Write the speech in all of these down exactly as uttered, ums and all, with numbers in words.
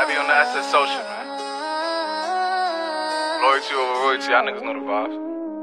Heavy on the S S social, man. Loyalty over royalty, y'all niggas know the vibes.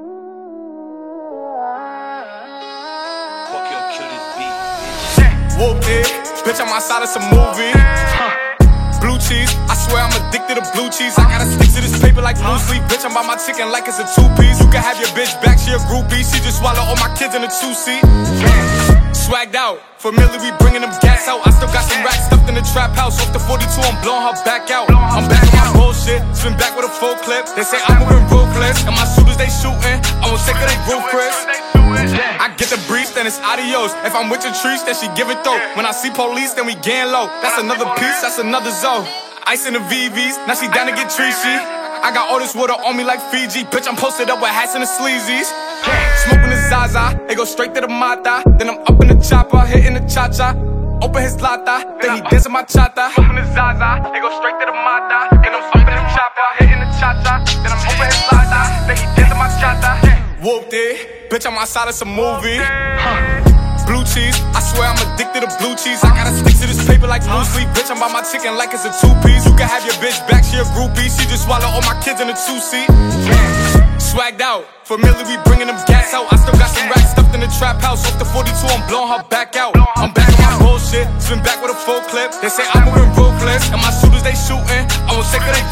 Fuck your kill this beat, bitch. Whooped it, bitch, I'm outside of some movie. Huh. Blue cheese, I swear I'm addicted to blue cheese. I gotta stick to this paper like blue sleep. Bitch, I'm by my chicken like it's a two-piece. You can have your bitch back, she a groupie. She just swallow all my kids in a two-seat. Swagged out, familiar, we bringing them gas out. I still got some racks stuffed in the trap house. Off the forty-two, I'm blowing her back out. I'm back on my bullshit, spin back with a full clip. They say I'm moving ruthless, and my shooters they shooting. I'm gonna take her they roof, Chris. I get the breeze, then it's adios. If I'm with your trees, then she give it though. When I see police, then we gang low. That's another piece, that's another zone. Ice in the V Vs, now she down to get treachy. I got all this water on me like Fiji. Bitch, I'm posted up with hats and the sleazies. Smoking the Zaza, it go straight to the mata. Then I'm up in the chopper, hitting the cha-cha. Open his lata, then he dancing my chata. Smoking the Zaza, it go straight to the mata. Then I'm up in the chopper, hitting the cha-cha. Then I'm open his lata, then he dancing my chata. Whooped it, bitch, I'm outside of some movie. Huh. Blue cheese, I swear I'm addicted to blue cheese. I gotta stick to this paper like blue sleep. Bitch, I'm by my chicken like it's a two-piece. You can have your bitch back, she a groupie. She just swallow all my kids in a two-seat. Swagged out, familiar, we bringing them gas out. I still got some racks stuffed in the trap house. Off the forty-two, I'm blowing her back out. I'm back on my bullshit, spin back with a full clip. They say I'm moving ruthless, and my shooters they shooting. I won't take her, they